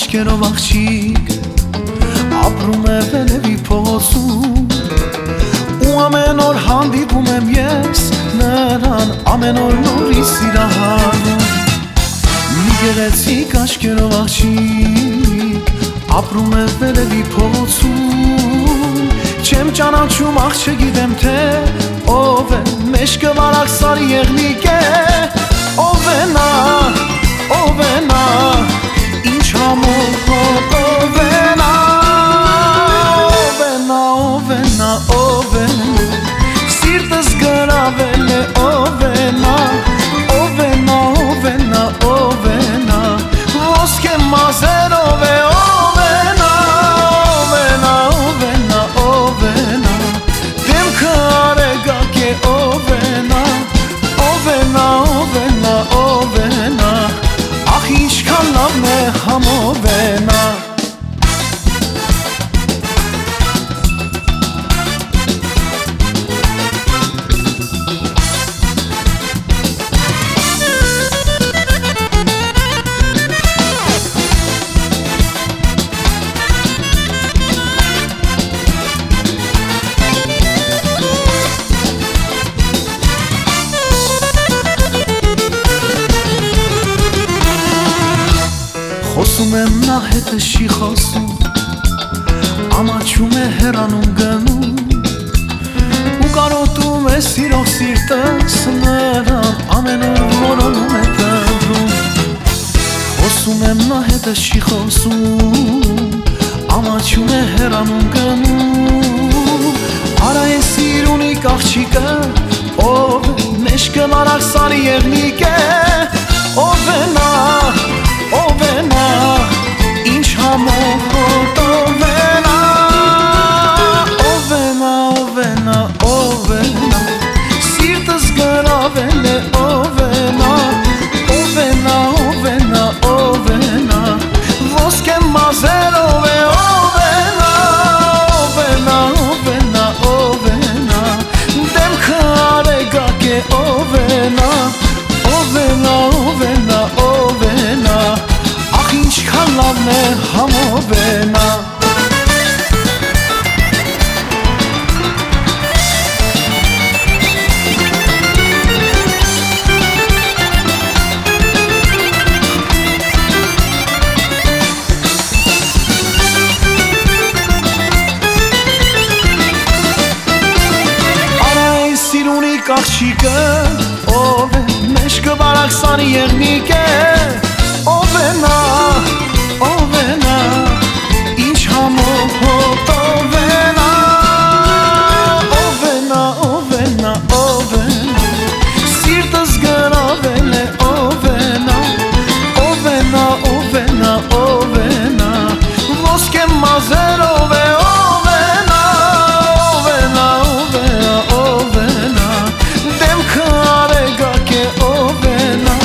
աչքերով աղջիկ ապրում է Վենևի փողոցում ու ամեն օր հանդիպում եմ ես նրան ամեն օր նորից սիրահարվում մի գեղեցիկ աչքերով աղջիկ ապրում է Վենևի փողոցում չեմ ճանաչում աղ չգիտեմ թե ով է մեջքը վարակ սարի եղնիկ է ով է նա ինչ համոզող ով է նա սիրտս գրավել է ով է նա ոսկե մազերով է ով է նա դեմքը արեգակ է ով է նա ախ ինչքան լավն է համով է նա Խոսում եմ նա հետը չի խոսում ամաչում է հեռանում գնում ու կարոտում է սիրող սիրտս նրան ամեն օր մորոնում է տվում Խոսում եմ նա հետը չի խոսում ամաչում է հեռանում գնում արա է սիրունիկ աղջիկը ով մեջքը վարակ սարի եղնիկ է ով է նա ինչ համոզող ով է նա սիրտս գրավել է ով է նա ոսկե մազերով է ով է նա դեմքը արեգակ է ով է նա ախ ինչքան լավն է համով է նա աղջիկը ով է մեջքը վարակ սարի եղնիկ է ով է նա ինչ համոզող ով է նա սիրտս գրավել է ով է նա ոսկե մազերով է ով է նա դեմքը արեգակ է ով է նա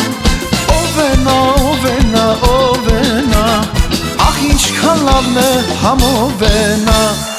ախ ինչքան լավն է համով է նա